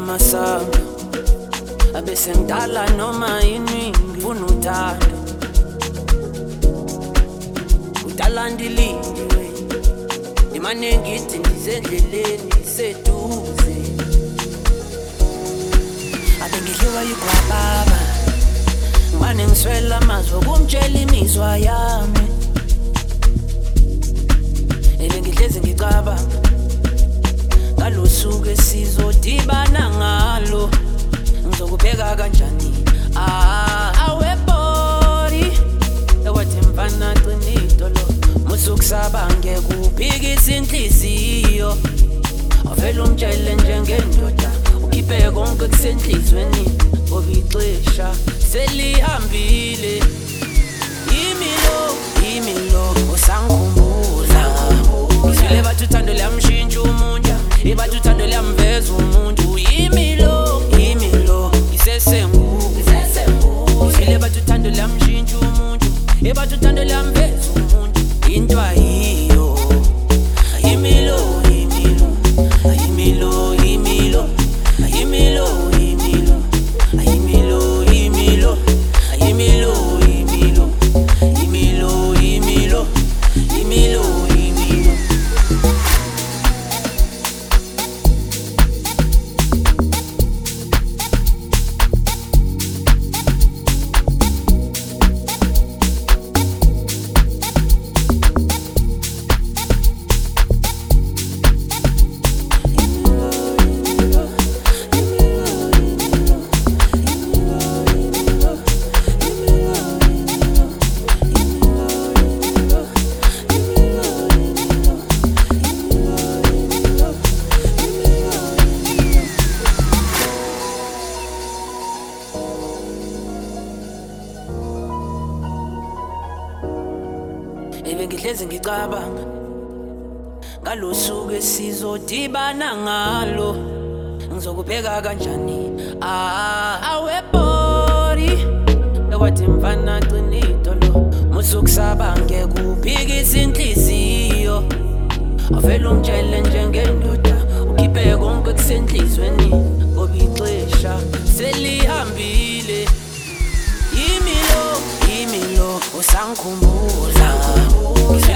masango abese ngidala noma yini ngifuna uthando udala ndilindiwe imane ngithi ndizendleleni seduze abengidliwa yigwababa ngibane ngiswela amazwi okumtshela imizwa yami ebengihlezi ngicabanga ngalosuku esizodibana ngalo ngizokubheka kanjani awebody ewathi mfana qinito lo musukusabange kuphikisa inhliziyo avela umtshele njengendoda ukhiphe konke kusenhlizweni ngoba ixesha selihambile imilo usangikhumbuza ngizwile bathi uthando liyamshintsha umuntu bathi uthando liyamveza umuntu imilo ngisesenguwe ngizwile bathi uthando liyamshintsha umuntu bathi uthando liyamveza umuntu into ayiyo imilo ebengihlezi ngicabanga ngalosuku esizodibana ngalo ngizokubheka kanjani awebody ewathi mfana qinito lo musukusabange kuphikisa inhliziyo avela umtshele njengendoda ukhiphe konke kusenhlizweni ngoba ixesha selihambile imilo usangikhumbuza